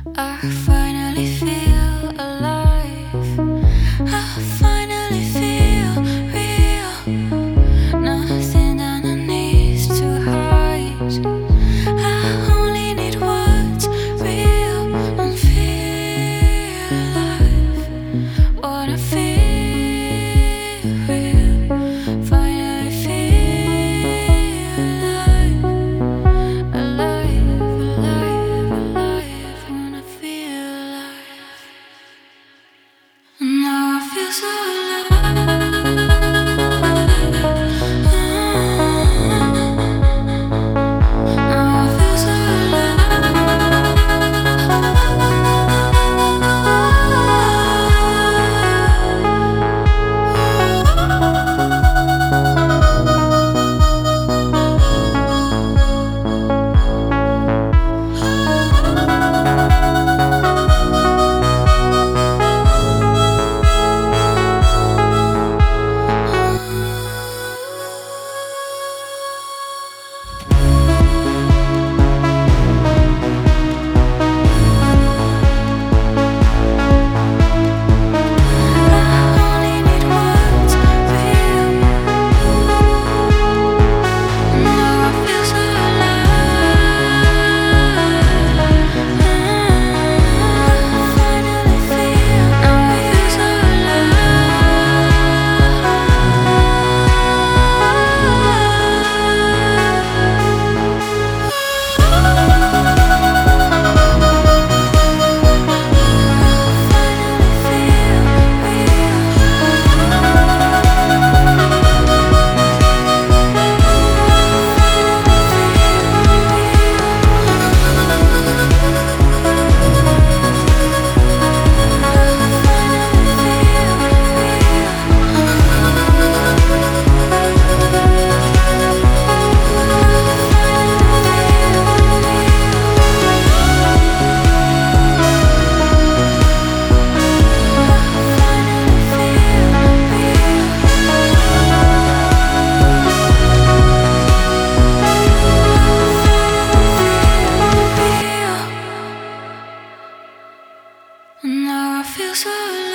I finally feel alive. I finally feel real. Nothing underneath to hide. I only need what's real and feel alive. Wanna feel real. Finally feel alive. Alive, alive, alive. Wanna feel alive. Now I feel so Now I feel so